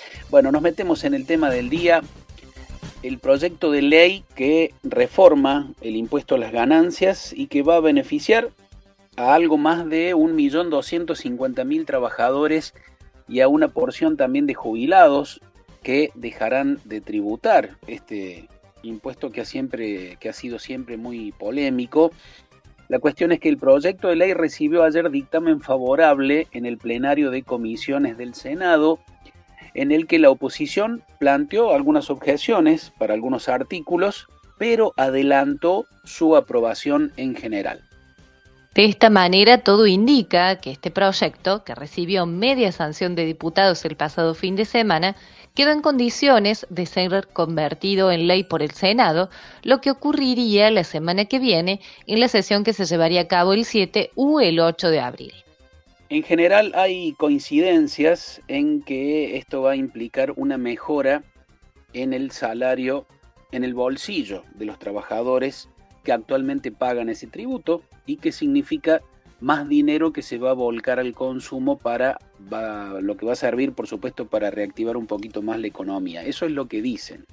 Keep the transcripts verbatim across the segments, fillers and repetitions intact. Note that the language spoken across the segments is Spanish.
Bueno, nos metemos en el tema del día, el proyecto de ley que reforma el impuesto a las ganancias y que va a beneficiar a algo más de un millón doscientos cincuenta mil trabajadores y a una porción también de jubilados que dejarán de tributar este impuesto que ha, siempre, que ha sido siempre muy polémico. La cuestión es que el proyecto de ley recibió ayer dictamen favorable en el plenario de comisiones del Senado, en el que la oposición planteó algunas objeciones para algunos artículos, pero adelantó su aprobación en general. De esta manera, todo indica que este proyecto, que recibió media sanción de diputados el pasado fin de semana, queda en condiciones de ser convertido en ley por el Senado, lo que ocurriría la semana que viene en la sesión que se llevaría a cabo el siete u el ocho de abril. En general hay coincidencias en que esto va a implicar una mejora en el salario, en el bolsillo de los trabajadores que actualmente pagan ese tributo y que significa más dinero que se va a volcar al consumo para va, lo que va a servir, por supuesto, para reactivar un poquito más la economía. Eso es lo que dicen.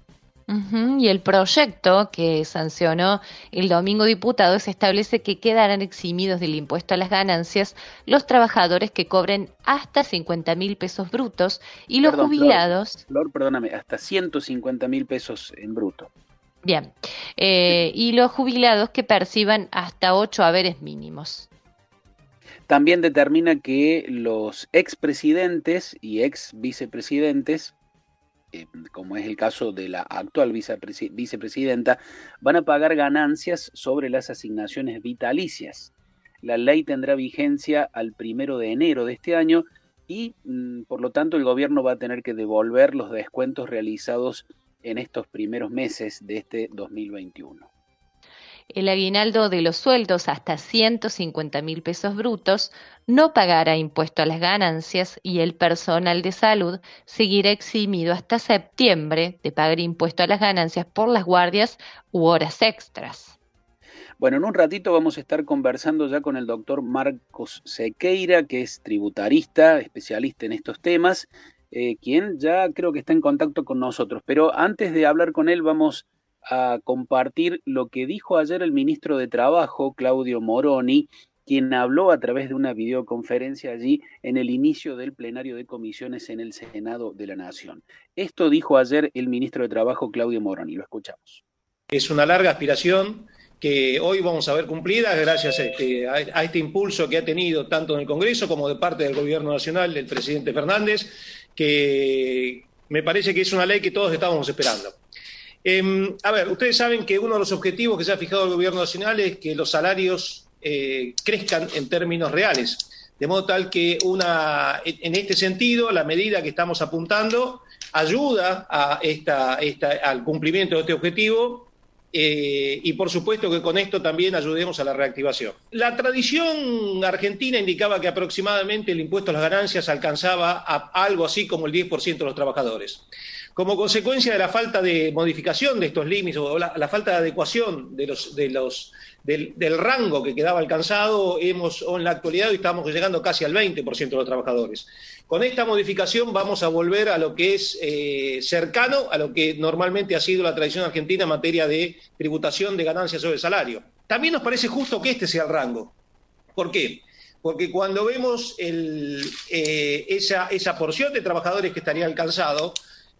Uh-huh. Y el proyecto que sancionó el domingo diputados establece que quedarán eximidos del impuesto a las ganancias los trabajadores que cobren hasta cincuenta mil pesos brutos y los Perdón, jubilados... Flor, Flor, perdóname, hasta ciento cincuenta mil pesos en bruto. Bien, eh, y los jubilados que perciban hasta ocho haberes mínimos. También determina que los expresidentes y ex vicepresidentes, eh, como es el caso de la actual vicepresi- vicepresidenta, van a pagar ganancias sobre las asignaciones vitalicias. La ley tendrá vigencia al primero de enero de este año y, mm, por lo tanto, el gobierno va a tener que devolver los descuentos realizados en estos primeros meses de este dos mil veintiuno. El aguinaldo de los sueldos hasta ciento cincuenta mil pesos brutos no pagará impuesto a las ganancias y el personal de salud seguirá eximido hasta septiembre de pagar impuesto a las ganancias por las guardias u horas extras. Bueno, en un ratito vamos a estar conversando ya con el doctor Marcos Sequeira, que es tributarista, especialista en estos temas, eh, quien ya creo que está en contacto con nosotros. Pero antes de hablar con él vamos a compartir lo que dijo ayer el ministro de Trabajo, Claudio Moroni, quien habló a través de una videoconferencia allí en el inicio del plenario de comisiones en el Senado de la Nación. Esto dijo ayer el ministro de Trabajo, Claudio Moroni. Lo escuchamos. Es una larga aspiración que hoy vamos a ver cumplida gracias a este, a este impulso que ha tenido tanto en el Congreso como de parte del Gobierno Nacional, del presidente Fernández, que me parece que es una ley que todos estábamos esperando. Eh, a ver, ustedes saben que uno de los objetivos que se ha fijado el Gobierno Nacional es que los salarios eh, crezcan en términos reales, de modo tal que una, en este sentido la medida que estamos apuntando ayuda a esta, esta, al cumplimiento de este objetivo. Eh, y por supuesto que con esto también ayudemos a la reactivación. La tradición argentina indicaba que aproximadamente el impuesto a las ganancias alcanzaba a algo así como el diez por ciento de los trabajadores. Como consecuencia de la falta de modificación de estos límites o la, la falta de adecuación de los, de los, del, del rango que quedaba alcanzado, hemos, o en la actualidad estamos llegando casi al veinte por ciento de los trabajadores. Con esta modificación vamos a volver a lo que es eh, cercano a lo que normalmente ha sido la tradición argentina en materia de tributación de ganancias sobre el salario. También nos parece justo que este sea el rango. ¿Por qué? Porque cuando vemos el, eh, esa, esa porción de trabajadores que estaría alcanzado,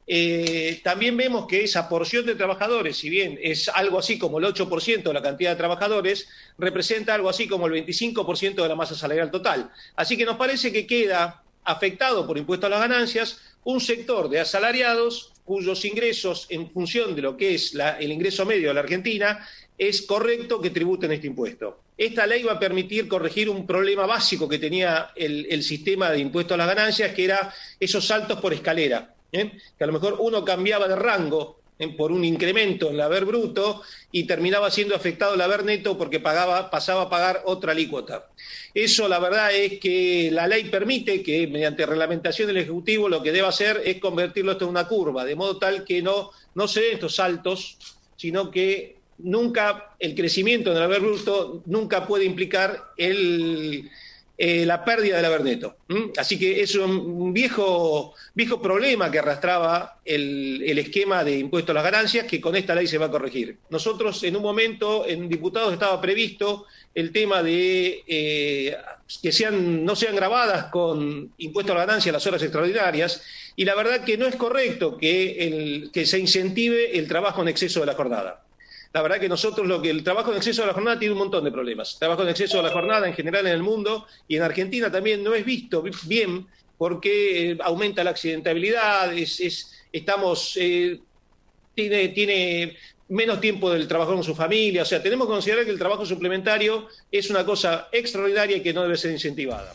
eh, también vemos que esa porción de trabajadores, si bien es algo así como el ocho por ciento de la cantidad de trabajadores, representa algo así como el veinticinco por ciento de la masa salarial total. Así que nos parece que queda afectado por impuesto a las ganancias un sector de asalariados cuyos ingresos en función de lo que es la, el ingreso medio de la Argentina es correcto que tributen este impuesto. Esta ley va a permitir corregir un problema básico que tenía el, el sistema de impuesto a las ganancias, que era esos saltos por escalera, ¿eh? Que a lo mejor uno cambiaba de rango ¿eh? por un incremento en el haber bruto y terminaba siendo afectado el haber neto porque pagaba, pasaba a pagar otra alícuota. Eso la verdad es que la ley permite que mediante reglamentación del Ejecutivo lo que deba hacer es convertirlo esto en una curva, de modo tal que no, no se den estos saltos, sino que nunca el crecimiento del haber bruto nunca puede implicar el, eh, la pérdida del Aberneto. ¿Mm? Así que es un viejo, viejo problema que arrastraba el, el esquema de impuesto a las ganancias, que con esta ley se va a corregir. Nosotros en un momento, en diputados estaba previsto el tema de eh, que sean, no sean grabadas con impuesto a la ganancia las horas extraordinarias, y la verdad que no es correcto que, el, que se incentive el trabajo en exceso de la jornada. La verdad que nosotros lo que el trabajo en exceso de la jornada tiene un montón de problemas. El trabajo en exceso de la jornada en general en el mundo y en Argentina también no es visto bien porque eh, aumenta la accidentabilidad, es, es, estamos, eh, tiene, tiene menos tiempo del trabajo con su familia. O sea, tenemos que considerar que el trabajo suplementario es una cosa extraordinaria y que no debe ser incentivada.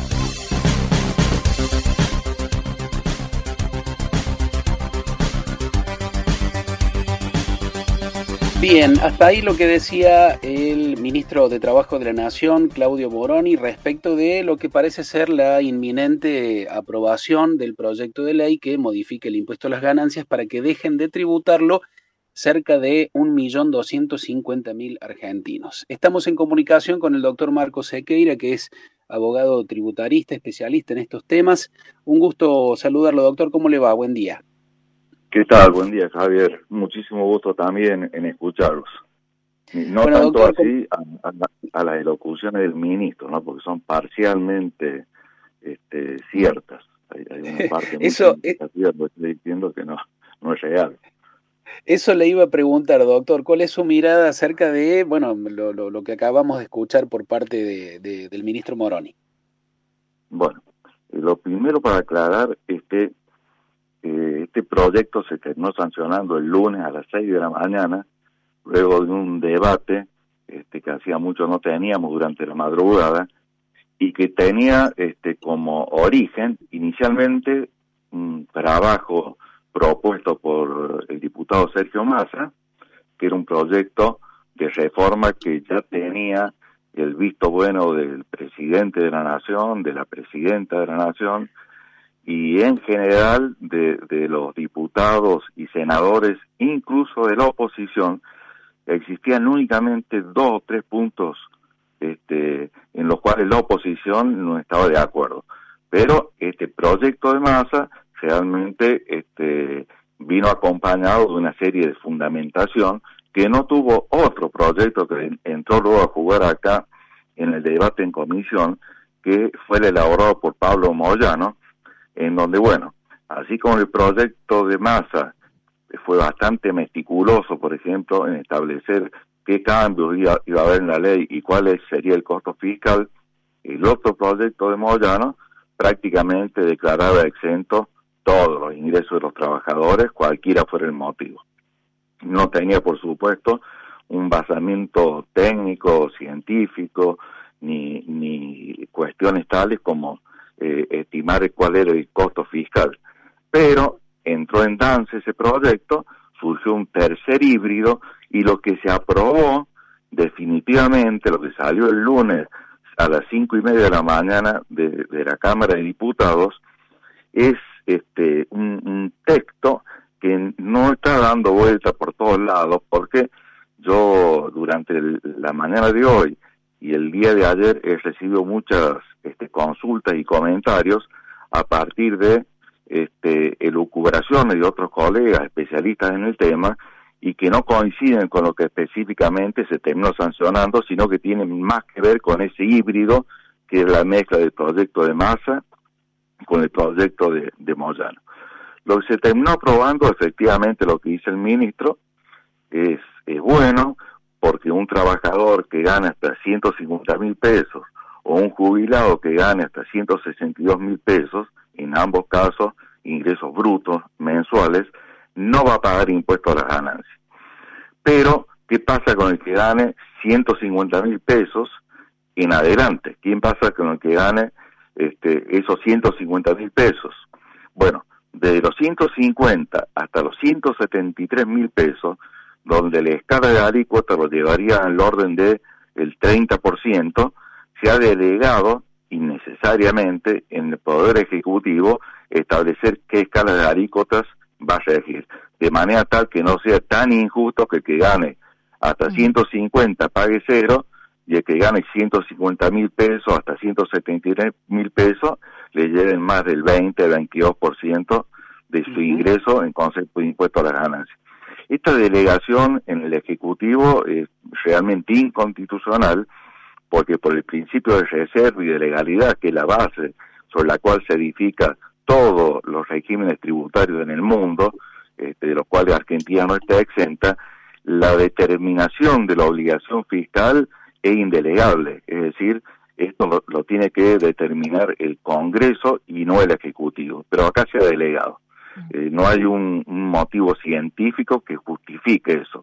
Bien, hasta ahí lo que decía el ministro de Trabajo de la Nación, Claudio Moroni, respecto de lo que parece ser la inminente aprobación del proyecto de ley que modifique el impuesto a las ganancias para que dejen de tributarlo cerca de un millón doscientos cincuenta mil argentinos. Estamos en comunicación con el doctor Marcos Sequeira, que es abogado tributarista, especialista en estos temas. Un gusto saludarlo, doctor. ¿Cómo le va? Buen día. ¿Qué tal? Buen día, Javier. Muchísimo gusto también en escucharlos. No bueno, tanto doctor, así a, a, a las elocuciones del ministro, ¿no? Porque son parcialmente este, ciertas. Hay, hay una parte muy Eso, significativa que estoy diciendo que no, no es real. Eso le iba a preguntar, doctor. ¿Cuál es su mirada acerca de, bueno, lo, lo, lo que acabamos de escuchar por parte de, de, del ministro Moroni? Bueno, lo primero para aclarar es que Eh, este proyecto se terminó sancionando el lunes a las seis de la mañana, luego de un debate este, que hacía mucho no teníamos durante la madrugada, y que tenía este, como origen inicialmente un trabajo propuesto por el diputado Sergio Massa, que era un proyecto de reforma que ya tenía el visto bueno del presidente de la Nación, de la presidenta de la Nación, y en general de, de los diputados y senadores, incluso de la oposición. Existían únicamente dos o tres puntos este, en los cuales la oposición no estaba de acuerdo. Pero este proyecto de Massa realmente este, vino acompañado de una serie de fundamentación que no tuvo otro proyecto que entró luego a jugar acá en el debate en comisión, que fue el elaborado por Pablo Moyano, en donde, bueno, así como el proyecto de Massa fue bastante meticuloso, por ejemplo, en establecer qué cambios iba, iba a haber en la ley y cuál sería el costo fiscal, el otro proyecto de Moyano prácticamente declaraba exento todos los ingresos de los trabajadores, cualquiera fuera el motivo. No tenía, por supuesto, un basamiento técnico, científico, ni, ni cuestiones tales como Eh, estimar cuál era el costo fiscal, pero entró en danza ese proyecto, surgió un tercer híbrido y lo que se aprobó definitivamente, lo que salió el lunes a las cinco y media de la mañana de, de la Cámara de Diputados, es este un, un texto que no está dando vuelta por todos lados, porque yo durante el, la mañana de hoy y el día de ayer he recibido muchas este, consultas y comentarios a partir de este, elucubraciones de otros colegas especialistas en el tema y que no coinciden con lo que específicamente se terminó sancionando, sino que tienen más que ver con ese híbrido que es la mezcla del proyecto de Massa con el proyecto de, de Moyano. Lo que se terminó aprobando, efectivamente, lo que dice el ministro, es, es bueno, porque un trabajador que gana hasta ciento cincuenta mil pesos o un jubilado que gane hasta ciento sesenta y dos mil pesos, en ambos casos ingresos brutos mensuales, no va a pagar impuestos a las ganancias. Pero, ¿qué pasa con el que gane ciento cincuenta mil pesos en adelante? ¿Quién pasa con el que gane este, esos ciento cincuenta mil pesos? Bueno, de los ciento cincuenta hasta los ciento setenta y tres mil pesos, donde la escala de alícuota lo llevaría al orden de el treinta por ciento, se ha delegado innecesariamente en el Poder Ejecutivo establecer qué escala de alícuotas va a regir, de manera tal que no sea tan injusto que el que gane hasta ciento cincuenta pague cero y el que gane ciento cincuenta mil pesos hasta ciento setenta y tres mil pesos le lleven más del veinte, veintidós por ciento de su uh-huh. ingreso en concepto de impuesto a las ganancias. Esta delegación en el Ejecutivo es realmente inconstitucional, porque por el principio de reserva y de legalidad, que es la base sobre la cual se edifica todos los regímenes tributarios en el mundo, este, de los cuales Argentina no está exenta, la determinación de la obligación fiscal es indelegable, es decir, esto lo, lo tiene que determinar el Congreso y no el Ejecutivo, pero acá se ha delegado. Eh, no hay un, un motivo científico que justifique eso.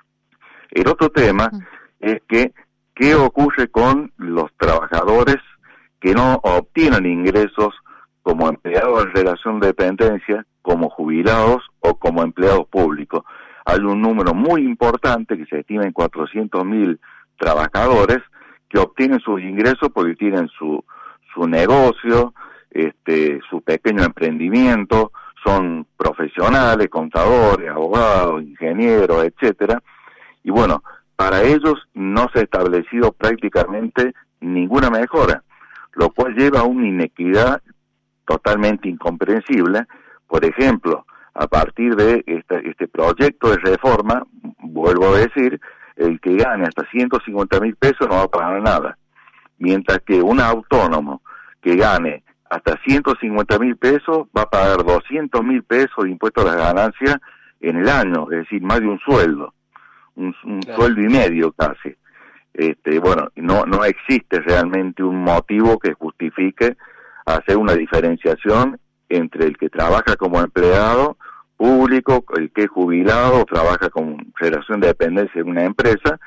El otro tema es que, ¿qué ocurre con los trabajadores que no obtienen ingresos como empleados en relación de dependencia, como jubilados o como empleados públicos? Hay un número muy importante, que se estima en cuatrocientos mil trabajadores, que obtienen sus ingresos porque tienen su, su negocio, este, su pequeño emprendimiento, son profesionales, contadores, abogados, ingenieros, etcétera, y bueno, para ellos no se ha establecido prácticamente ninguna mejora, lo cual lleva a una inequidad totalmente incomprensible. Por ejemplo, a partir de este, este proyecto de reforma, vuelvo a decir, el que gane hasta ciento cincuenta mil pesos no va a pagar nada, mientras que un autónomo que gane hasta ciento cincuenta mil pesos va a pagar doscientos mil pesos de impuesto a las ganancias en el año, es decir, más de un sueldo, un, un claro. sueldo y medio casi. Este, bueno, no, no existe realmente un motivo que justifique hacer una diferenciación entre el que trabaja como empleado público, el que es jubilado o trabaja con relación de dependencia en una empresa,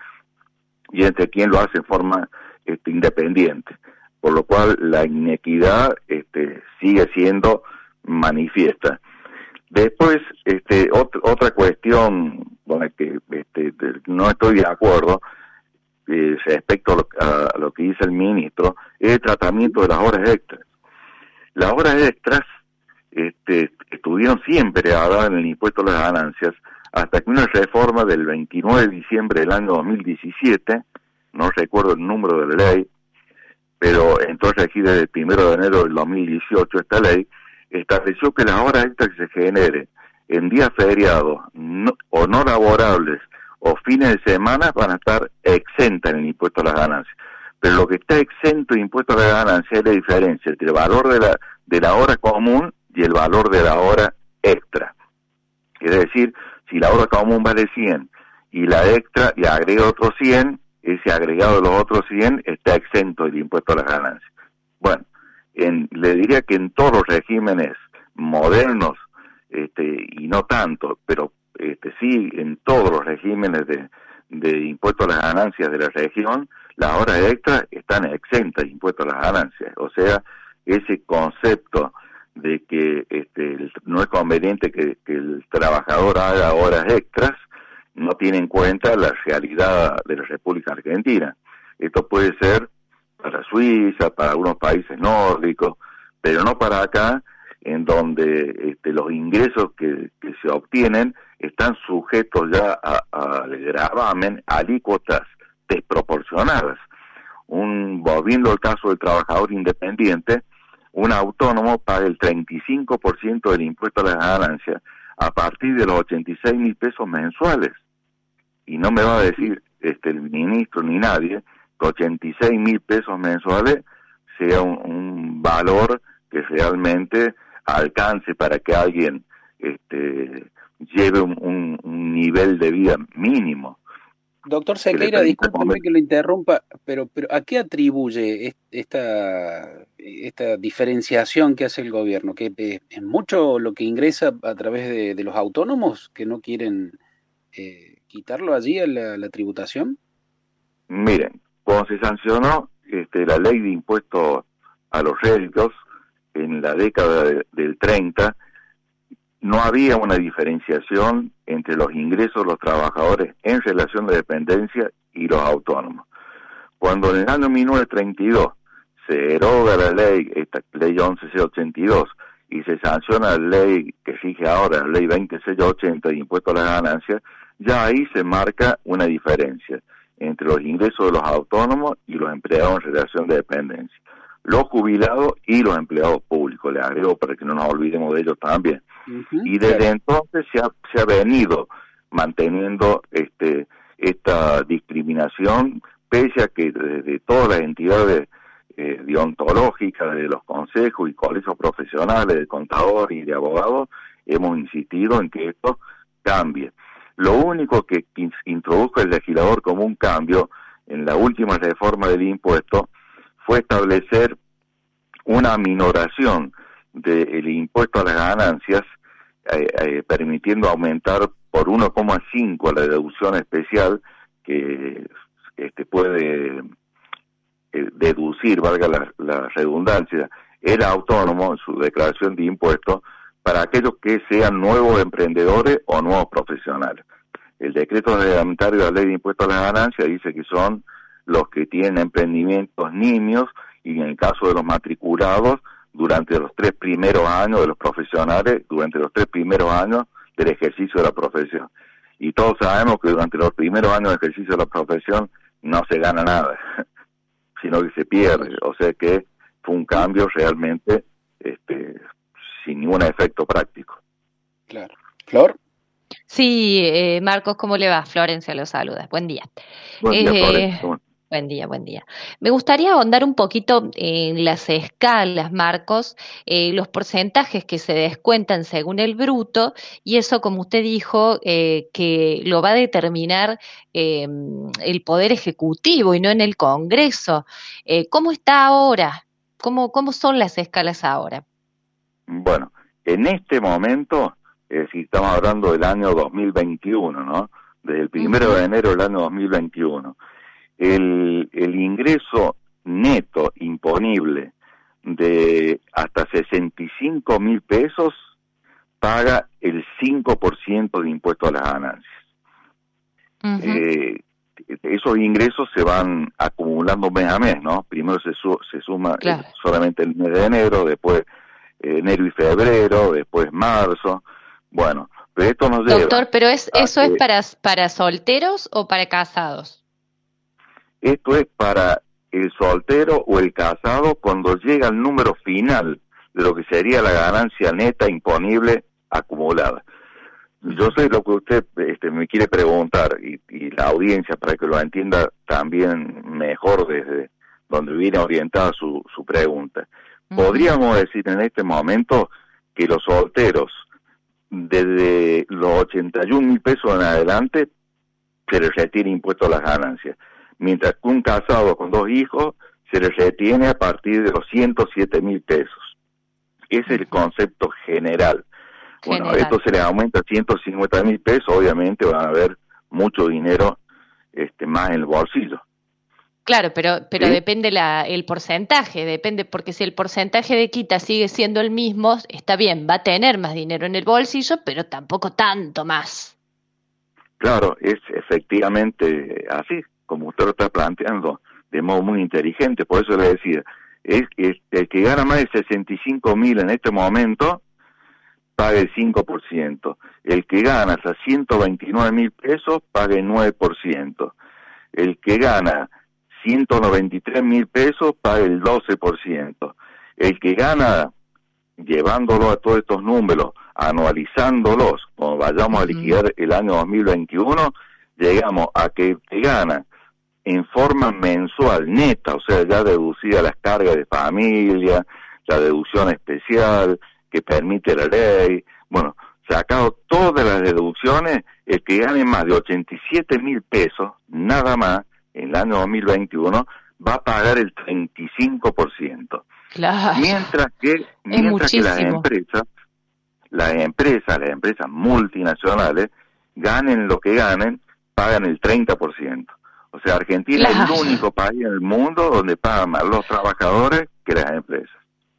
y entre quien lo hace en forma este, independiente. Por lo cual la inequidad este, sigue siendo manifiesta. Después, este, ot- otra cuestión con la que este, no estoy de acuerdo eh, respecto a lo, a lo que dice el ministro, es el tratamiento de las horas extras. Las horas extras este, estuvieron siempre dadas en el impuesto a las ganancias, hasta que una reforma del veintinueve de diciembre del año dos mil diecisiete, no recuerdo el número de la ley, pero entonces aquí desde el primero de enero del dos mil dieciocho esta ley estableció que las horas extras que se generen en días feriados no, o no laborables o fines de semana van a estar exentas en el impuesto a las ganancias. Pero lo que está exento de impuesto a las ganancias es la diferencia entre el valor de la, de la hora común y el valor de la hora extra. Es decir, si la hora común vale cien y la extra le agrega otros cien, ese agregado de los otros cien está exento del impuesto a las ganancias. Bueno, en, le diría que en todos los regímenes modernos, este, y no tanto, pero este, sí en todos los regímenes de, de impuesto a las ganancias de la región, las horas extras están exentas de impuesto a las ganancias. O sea, ese concepto de que este, no es conveniente que, que el trabajador haga horas extras, no tiene en cuenta la realidad de la República Argentina. Esto puede ser para Suiza, para algunos países nórdicos, pero no para acá, en donde este, los ingresos que, que se obtienen están sujetos ya al gravamen, a alícuotas desproporcionadas. Un, volviendo al caso del trabajador independiente, un autónomo paga el treinta y cinco por ciento del impuesto a las ganancias a partir de los ochenta y seis mil pesos mensuales. Y no me va a decir este el ministro ni nadie que ochenta y seis mil pesos mensuales sea un, un valor que realmente alcance para que alguien este, lleve un, un, un nivel de vida mínimo. Doctor Sequeira, discúlpeme que lo interrumpa, pero, pero ¿a qué atribuye esta, esta diferenciación que hace el gobierno? ¿Que es mucho lo que ingresa a través de, de los autónomos que no quieren eh, quitarlo allí a la, la tributación? Miren, cuando se sancionó este, la ley de impuestos a los réditos en la década de, del treinta, no había una diferenciación entre los ingresos de los trabajadores en relación de dependencia y los autónomos. Cuando en el año mil novecientos treinta y dos se deroga la ley, esta ley once mil seiscientos ochenta y dos, y se sanciona la ley que rige ahora, la ley veinte mil seiscientos ochenta de impuesto a las ganancias, ya ahí se marca una diferencia. entre los ingresos de los autónomos y los empleados en relación de dependencia, los jubilados y los empleados públicos, le agrego para que no nos olvidemos de ellos también. Uh-huh, y desde claro. entonces se ha, se ha venido manteniendo este esta discriminación, pese a que desde todas las entidades eh, deontológicas, de los consejos y colegios profesionales de contadores y de abogados, hemos insistido en que esto cambie. Lo único que introdujo el legislador como un cambio en la última reforma del impuesto fue establecer una minoración del impuesto a las ganancias, eh, eh, permitiendo aumentar por uno coma cinco la deducción especial que este, puede eh, deducir, valga la, la redundancia, el autónomo en su declaración de impuestos para aquellos que sean nuevos emprendedores o nuevos profesionales. El decreto reglamentario de la ley de impuestos a las ganancias dice que son los que tienen emprendimientos nimios y en el caso de los matriculados durante los tres primeros años de los profesionales, durante los tres primeros años del ejercicio de la profesión. Y todos sabemos que durante los primeros años de ejercicio de la profesión no se gana nada, sino que se pierde. O sea que fue un cambio realmente este, sin ningún efecto práctico. Claro. ¿Flor? Sí, eh, Marcos, ¿cómo le va? Florencia lo saluda. Buen día. Buen día, eh, Florencia. Buen día, buen día. Me gustaría ahondar un poquito en las escalas, Marcos, eh, los porcentajes que se descuentan según el bruto, y eso, como usted dijo, eh, que lo va a determinar eh, el Poder Ejecutivo y no en el Congreso. Eh, ¿Cómo está ahora? ¿Cómo, cómo son las escalas ahora? Bueno, en este momento, es decir, estamos hablando del año dos mil veintiuno, ¿no? Desde el primero uh-huh. de enero del año dos mil veintiuno. El, el ingreso neto imponible de hasta sesenta y cinco mil pesos paga el cinco por ciento de impuesto a las ganancias. Uh-huh. Eh, esos ingresos se van acumulando mes a mes, ¿no? Primero se, su, se suma claro. eh, solamente el mes de enero, después eh, enero y febrero, después marzo. Bueno, pero esto nos lleva... Doctor, ¿pero es, eso que, es para, para solteros o para casados? Esto es para el soltero o el casado cuando llega el número final de lo que sería la ganancia neta imponible acumulada. Yo sé lo que usted este, me quiere preguntar y, y la audiencia para que lo entienda también mejor desde donde viene orientada su, su pregunta. Uh-huh. Podríamos decir en este momento que los solteros desde los ochenta y un mil pesos en adelante se les retiene impuesto a las ganancias, mientras que un casado con dos hijos se les retiene a partir de los ciento siete mil pesos. Ese es el concepto general. Bueno, general. Esto se les aumenta a ciento cincuenta mil pesos, obviamente van a haber mucho dinero este, más en el bolsillo. Claro, pero pero ¿Sí? depende la el porcentaje, depende, porque si el porcentaje de quita sigue siendo el mismo, está bien, va a tener más dinero en el bolsillo, pero tampoco tanto más. Claro, es efectivamente así, como usted lo está planteando, de modo muy inteligente. Por eso le decía, es, es el que gana más de sesenta y cinco mil en este momento paga el cinco por ciento. El que gana hasta ciento veintinueve mil pesos paga el nueve por ciento. El que gana ciento noventa y tres mil pesos paga el doce por ciento. El que gana, llevándolo a todos estos números, anualizándolos, cuando vayamos uh-huh. a liquidar el año dos mil veintiuno, llegamos a que el que gana en forma mensual neta, o sea, ya deducida las cargas de familia, la deducción especial que permite la ley, bueno, sacado todas las deducciones, el que gane más de ochenta y siete mil pesos, nada más, en el año dos mil veintiuno, va a pagar el treinta y cinco por ciento. Claro. Mientras que, mientras que las empresas, las empresas, las empresas multinacionales, ganen lo que ganen, pagan el treinta por ciento. O sea, Argentina claro. es el único país en el mundo donde pagan más los trabajadores que las empresas.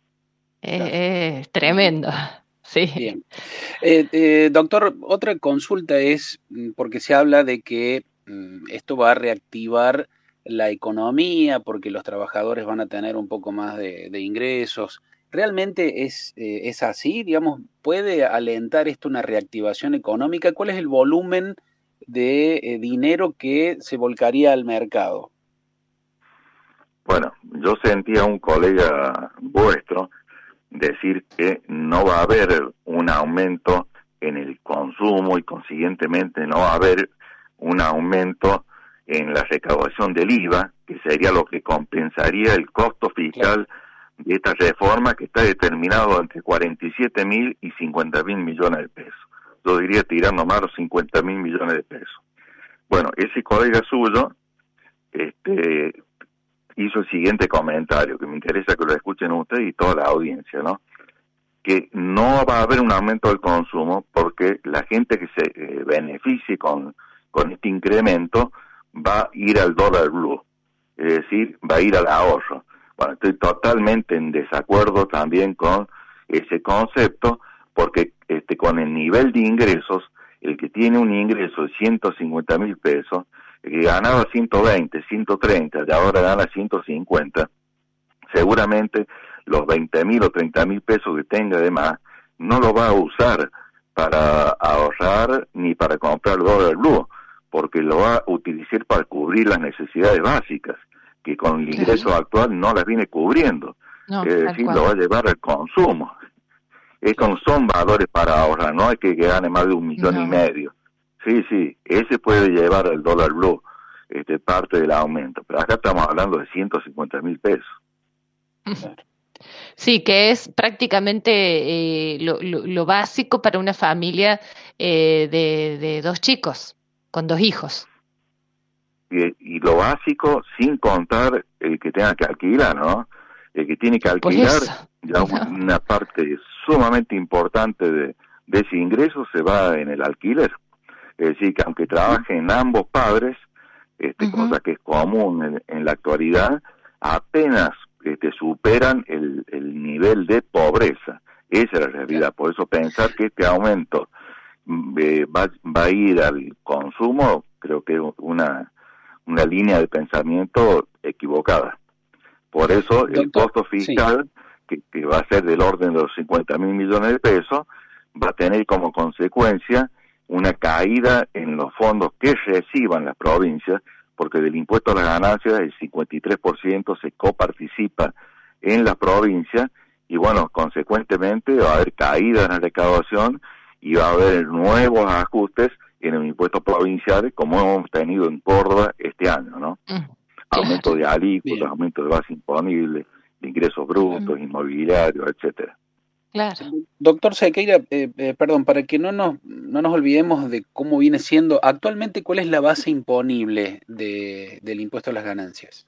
Es claro. eh, tremendo. Sí. Bien. Eh, eh, doctor, otra consulta es, porque se habla de que mm, esto va a reactivar la economía, porque los trabajadores van a tener un poco más de, de ingresos. ¿Realmente es, eh, es así? Digamos, ¿puede alentar esto una reactivación económica? ¿Cuál es el volumen de eh, dinero que se volcaría al mercado. Bueno, yo sentí a un colega vuestro decir que no va a haber un aumento en el consumo y consiguientemente no va a haber un aumento en la recaudación del I V A, que sería lo que compensaría el costo fiscal claro. de esta reforma, que está determinado entre cuarenta y siete mil y cincuenta mil millones de pesos. Yo diría tirando más los cincuenta mil millones de pesos. Bueno, ese colega suyo este, hizo el siguiente comentario, que me interesa que lo escuchen ustedes y toda la audiencia, ¿no? Que no va a haber un aumento del consumo porque la gente que se eh, beneficie con, con este incremento va a ir al dólar blue, es decir, va a ir al ahorro. Bueno, estoy totalmente en desacuerdo también con ese concepto, porque este con el nivel de ingresos, el que tiene un ingreso de ciento cincuenta mil pesos, el que ganaba ciento veinte, ciento treinta, y ahora gana ciento cincuenta, seguramente los veinte mil o treinta mil pesos que tenga de más, no lo va a usar para ahorrar ni para comprar dólar blue, porque lo va a utilizar para cubrir las necesidades básicas, que con el ingreso claro. actual no las viene cubriendo. No, es decir, lo va a llevar al consumo. Es con, son valores para ahorrar, no hay que gane más de un millón no. y medio. Sí, sí, ese puede llevar al dólar blue este, parte del aumento, pero acá estamos hablando de ciento cincuenta mil pesos. Sí, que es prácticamente eh, lo, lo, lo básico para una familia eh, de, de dos chicos, con dos hijos. Y, y lo básico sin contar el que tenga que alquilar, ¿no? El que tiene que alquilar, ya no. una parte sumamente importante de, de ese ingreso se va en el alquiler. Es decir, que aunque trabajen ambos padres, este, uh-huh. cosa que es común en, en la actualidad, apenas este, superan el, el nivel de pobreza. Esa es la realidad. Por eso pensar que este aumento eh, va, va a ir al consumo, creo que es una, una línea de pensamiento equivocada. Por eso el Doctor, costo fiscal, sí. que, que va a ser del orden de los cincuenta mil millones de pesos, va a tener como consecuencia una caída en los fondos que reciban las provincias, porque del impuesto a las ganancias el cincuenta y tres por ciento se coparticipa en las provincias, y bueno, consecuentemente va a haber caída en la recaudación y va a haber nuevos ajustes en el impuesto provincial, como hemos tenido en Córdoba este año, ¿no? Mm. Aumento de alícuotas, aumento de base imponible, de ingresos brutos, uh-huh. inmobiliarios, etcétera. Claro. Doctor Sequeira, eh, eh, perdón, para que no nos, no nos olvidemos de cómo viene siendo actualmente, ¿cuál es la base imponible de, del impuesto a las ganancias?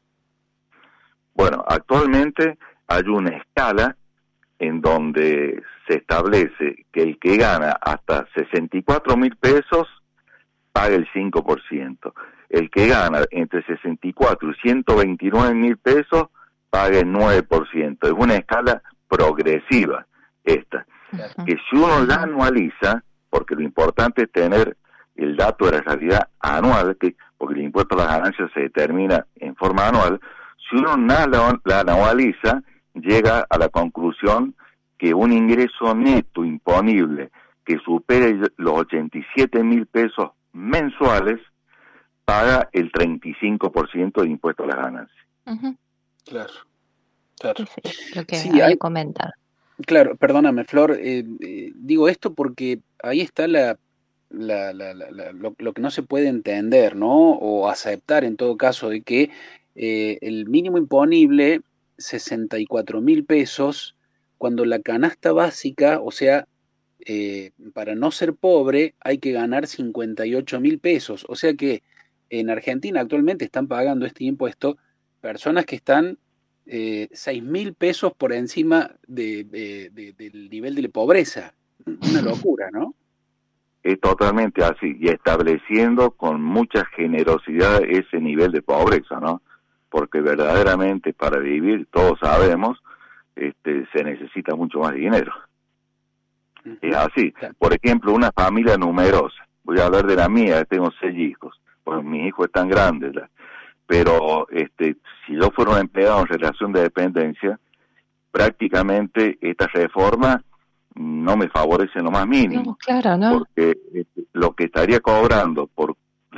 Bueno, actualmente hay una escala en donde se establece que el que gana hasta sesenta y cuatro mil pesos paga el cinco por ciento. El que gana entre sesenta y cuatro y ciento veintinueve mil pesos paga el nueve por ciento. Es una escala progresiva esta, uh-huh. que si uno la anualiza, porque lo importante es tener el dato de la realidad anual, que porque el impuesto a las ganancias se determina en forma anual, si uno la, la anualiza, llega a la conclusión que un ingreso neto imponible que supere los ochenta y siete mil pesos mensuales paga el treinta y cinco por ciento de impuesto a las ganancias. Uh-huh. Claro, claro. Sí, lo que sí, había hay... comentado. Claro, perdóname, Flor, eh, eh, digo esto porque ahí está la, la, la, la, la lo, lo que no se puede entender, ¿no? O aceptar en todo caso de que eh, el mínimo imponible, sesenta y cuatro mil pesos, cuando la canasta básica, o sea, eh, para no ser pobre hay que ganar cincuenta y ocho mil pesos, o sea que en Argentina actualmente están pagando este impuesto personas que están eh, seis mil pesos por encima de, de, de, del nivel de la pobreza. Una locura, ¿no? Es totalmente así, y estableciendo con mucha generosidad ese nivel de pobreza, ¿no? Porque verdaderamente para vivir, todos sabemos, este, se necesita mucho más dinero. Uh-huh. Es así. Claro. Por ejemplo, una familia numerosa, voy a hablar de la mía, tengo seis hijos, pues mi hijo es tan grande, ¿la? Pero este, si yo fuera un empleado en relación de dependencia, prácticamente esta reforma no me favorece en lo más mínimo. No, claro, ¿no? Porque este, lo que estaría cobrando por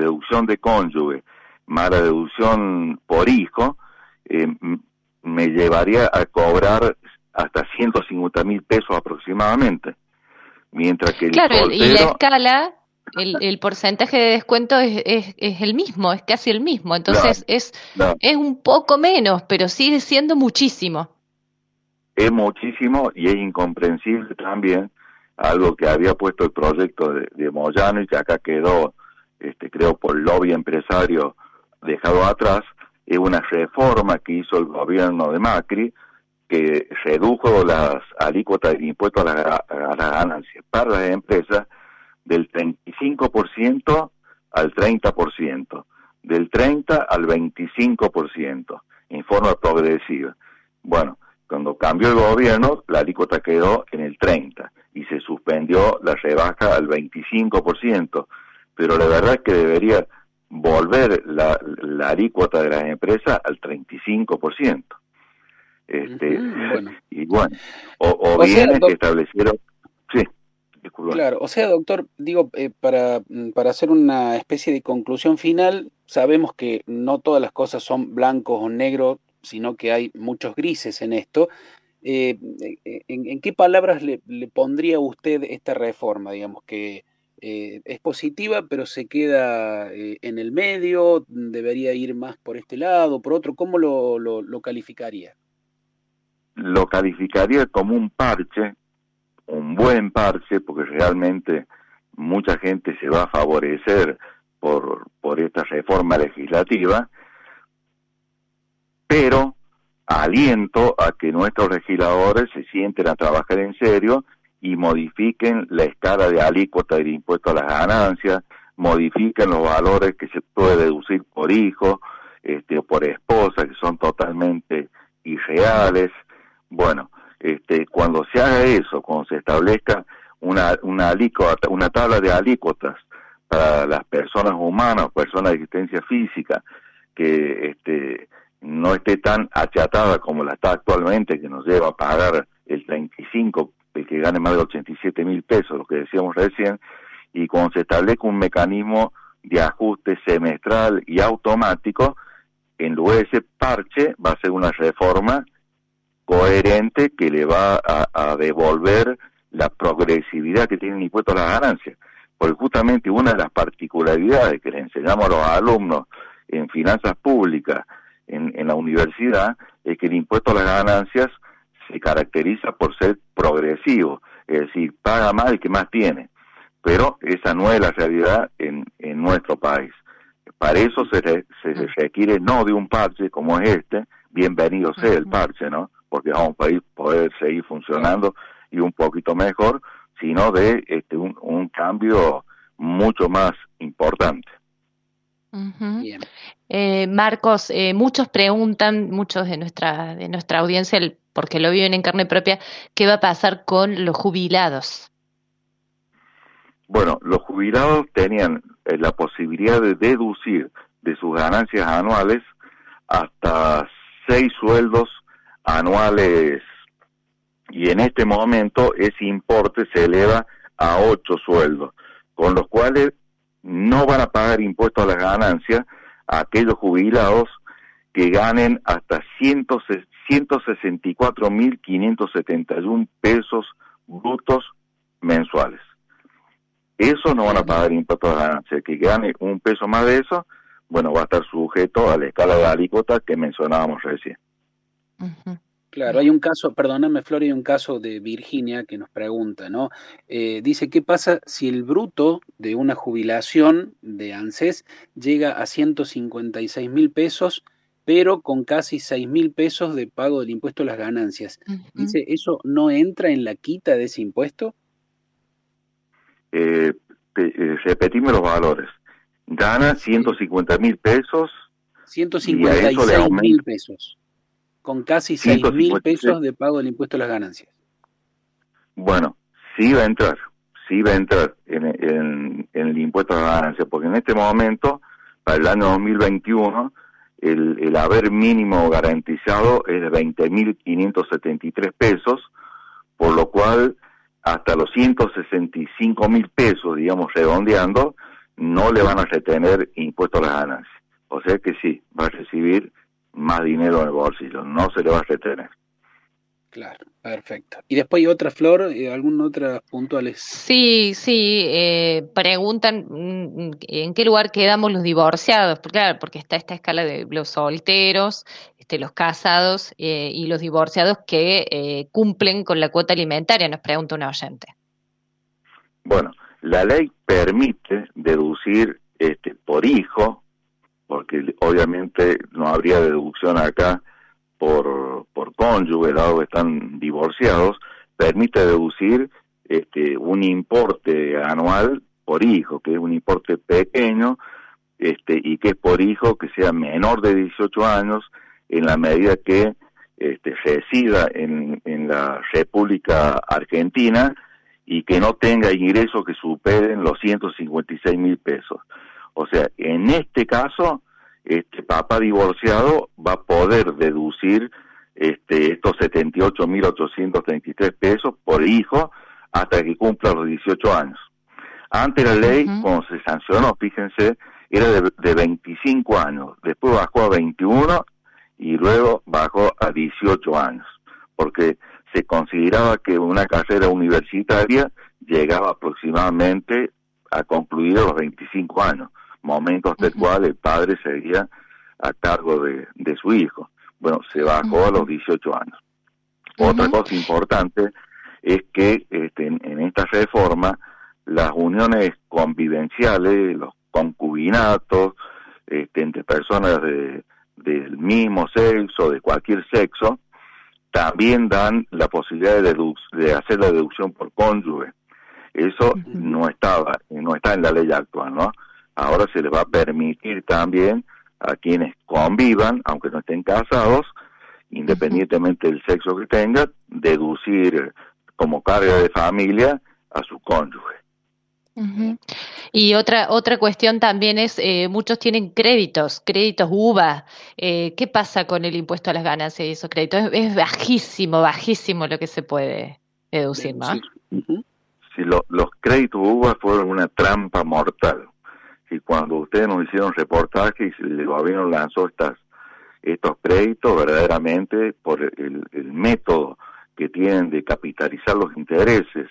deducción de cónyuge más la deducción por hijo, eh, me llevaría a cobrar hasta ciento cincuenta mil pesos aproximadamente. Mientras que el claro, soltero, y la escala, el, el porcentaje de descuento es, es, es el mismo, es casi el mismo. Entonces claro, es, claro. es un poco menos, pero sigue siendo muchísimo. Es muchísimo y es incomprensible también algo que había puesto el proyecto de, de Moyano y que acá quedó, este, creo, por lobby empresario dejado atrás. Es una reforma que hizo el gobierno de Macri que redujo las alícuotas de impuesto a, la, a las ganancias para las empresas del treinta y cinco por ciento al treinta por ciento, del treinta al veinticinco por ciento, en forma progresiva. Bueno, cuando cambió el gobierno, la alícuota quedó en el treinta y se suspendió la rebaja al veinticinco por ciento, pero la verdad es que debería volver la, la alícuota de las empresas al treinta y cinco por ciento. Este, uh-huh, bueno. Y bueno, o, o, o bienes que establecieron... Sí, disculpa. Claro, o sea, doctor, digo, eh, para, para hacer una especie de conclusión final, sabemos que no todas las cosas son blancos o negros, sino que hay muchos grises en esto. Eh, ¿en, ¿En qué palabras le, le pondría usted esta reforma? Digamos que eh, es positiva, pero se queda eh, en el medio, debería ir más por este lado, por otro. ¿Cómo lo, lo, lo calificaría? Lo calificaría como un parche, un buen parche, porque realmente mucha gente se va a favorecer por, por esta reforma legislativa, pero aliento a que nuestros legisladores se sienten a trabajar en serio y modifiquen la escala de alícuota del impuesto a las ganancias, modifiquen los valores que se puede deducir por hijo, este, o por esposa, que son totalmente irreales. Bueno, este, cuando se haga eso, cuando se establezca una, una alícuota, una tabla de alícuotas para las personas humanas, personas de existencia física, que este no esté tan achatada como la está actualmente, que nos lleva a pagar el treinta y cinco, el que gane más de ochenta y siete mil pesos, lo que decíamos recién, y cuando se establezca un mecanismo de ajuste semestral y automático, en lugar de ese parche va a ser una reforma coherente que le va a, a devolver la progresividad que tiene el impuesto a las ganancias, porque justamente una de las particularidades que le enseñamos a los alumnos en finanzas públicas en, en la universidad es que el impuesto a las ganancias se caracteriza por ser progresivo, es decir, paga más el que más tiene, pero esa no es la realidad en, en nuestro país. Para eso se, re, se requiere no de un parche como es este, bienvenido sea el parche, ¿no? Porque vamos a poder seguir funcionando y un poquito mejor, sino de este un, un cambio mucho más importante. Uh-huh. Bien. Eh, Marcos, eh, muchos preguntan, muchos de nuestra de nuestra audiencia, porque lo viven en carne propia, ¿qué va a pasar con los jubilados? Bueno, los jubilados tenían eh, la posibilidad de deducir de sus ganancias anuales hasta seis sueldos anuales, y en este momento ese importe se eleva a ocho sueldos, con los cuales no van a pagar impuestos a las ganancias a aquellos jubilados que ganen hasta ciento sesenta y cuatro mil quinientos setenta y uno pesos brutos mensuales. Eso no van a pagar impuestos a las ganancias. El que gane un peso más de eso, bueno, va a estar sujeto a la escala de alícuota que mencionábamos recién. Uh-huh. Claro, hay un caso, perdóname Flor, hay un caso de Virginia que nos pregunta, ¿no? Eh, dice, ¿qué pasa si el bruto de una jubilación de ANSES llega a ciento cincuenta y seis mil pesos, pero con casi seis mil pesos de pago del impuesto a las ganancias? Uh-huh. Dice, ¿eso no entra en la quita de ese impuesto? Eh, eh, repetime los valores. Gana ciento cincuenta mil pesos. ciento cincuenta y seis mil pesos. Con casi seis mil pesos de pago del impuesto a las ganancias. Bueno, sí va a entrar, sí va a entrar en, en, en el impuesto a las ganancias, porque en este momento, para el año dos mil veintiuno, el, el haber mínimo garantizado es de veinte mil quinientos setenta y tres pesos, por lo cual hasta los ciento sesenta y cinco mil pesos, digamos redondeando, no le van a retener impuesto a las ganancias. O sea que sí, va a recibir más dinero en el bolsillo, no se le va a retener. Claro, perfecto. ¿Y después hay otra, Flor? Eh, ¿Alguna otra puntuales? Sí, sí, eh, preguntan mm, en qué lugar quedamos los divorciados, porque, claro, porque está esta escala de los solteros, este, los casados eh, y los divorciados que eh, cumplen con la cuota alimentaria, nos pregunta una oyente. Bueno, la ley permite deducir este por hijo, porque obviamente no habría deducción acá por, por cónyuge, dado que están divorciados, permite deducir este un importe anual por hijo, que es un importe pequeño, este y que es por hijo que sea menor de dieciocho años, en la medida que este, resida en, en la República Argentina y que no tenga ingresos que superen los ciento cincuenta y seis mil pesos. O sea, en este caso, este papá divorciado va a poder deducir este, estos setenta y ocho mil ochocientos treinta y tres pesos por hijo hasta que cumpla los dieciocho años. Antes la ley, uh-huh. cuando se sancionó, fíjense, era de, de veinticinco años, después bajó a veintiuno y luego bajó a dieciocho años, porque se consideraba que una carrera universitaria llegaba aproximadamente a concluir a los veinticinco años, momento hasta el uh-huh. cual el padre seguía a cargo de, de su hijo. Bueno, se bajó uh-huh. a los dieciocho años. Uh-huh. Otra cosa importante es que este, en, en esta reforma las uniones convivenciales, los concubinatos, este, entre personas de, del mismo sexo, de cualquier sexo, también dan la posibilidad de, deduc- de hacer la deducción por cónyuge. Eso uh-huh. no estaba, no está en la ley actual, ¿no? Ahora se les va a permitir también a quienes convivan, aunque no estén casados, independientemente uh-huh. del sexo que tengan, deducir como carga de familia a su cónyuge. Uh-huh. Y otra otra cuestión también es, eh, muchos tienen créditos, créditos U V A. Eh, ¿Qué pasa con el impuesto a las ganancias y esos créditos? Es, es bajísimo, bajísimo lo que se puede deducir, ¿no? Uh-huh. Sí, lo, los créditos U V A fueron una trampa mortal. Y cuando ustedes nos hicieron reportaje y el gobierno lanzó estas estos créditos, verdaderamente por el, el método que tienen de capitalizar los intereses,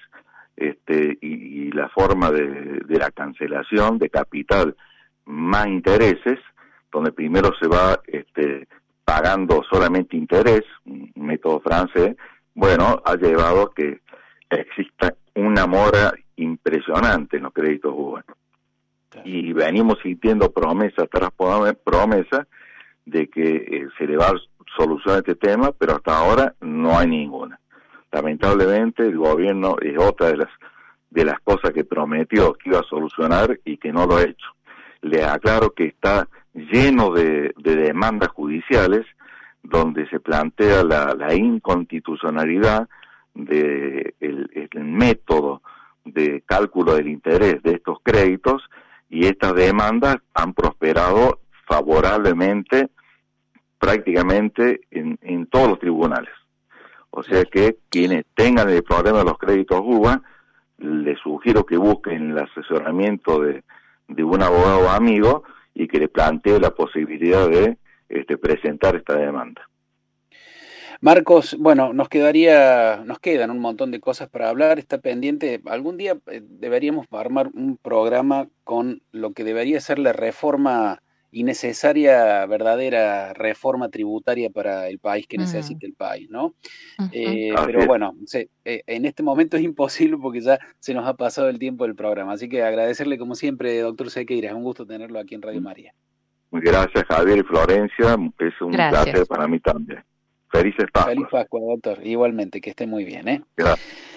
este y, y la forma de, de la cancelación de capital más intereses, donde primero se va este pagando solamente interés, un método francés, bueno, ha llevado a que exista una mora impresionante en los créditos U V A. Y venimos sintiendo promesa tras promesa de que eh, se le va a solucionar este tema, pero hasta ahora no hay ninguna. Lamentablemente el gobierno es otra de las de las cosas que prometió que iba a solucionar y que no lo ha hecho. Les aclaro que está lleno de, de demandas judiciales donde se plantea la, la inconstitucionalidad de el, el método de cálculo del interés de estos créditos, y estas demandas han prosperado favorablemente prácticamente en, en todos los tribunales. O sea que quienes tengan el problema de los créditos U V A, les sugiero que busquen el asesoramiento de, de un abogado amigo y que le plantee la posibilidad de este, presentar esta demanda. Marcos, bueno, nos quedaría, nos quedan un montón de cosas para hablar, está pendiente, algún día deberíamos armar un programa con lo que debería ser la reforma y necesaria, verdadera reforma tributaria para el país que necesite el país, ¿no? Uh-huh. Eh, pero bueno, se, eh, en este momento es imposible porque ya se nos ha pasado el tiempo del programa, así que agradecerle como siempre, doctor Sequeira, es un gusto tenerlo aquí en Radio María. Gracias, Javier y Florencia, es un Gracias. placer para mí también. Felices Pascuas. Feliz Pascua, doctor. Igualmente, que esté muy bien, ¿eh? Gracias.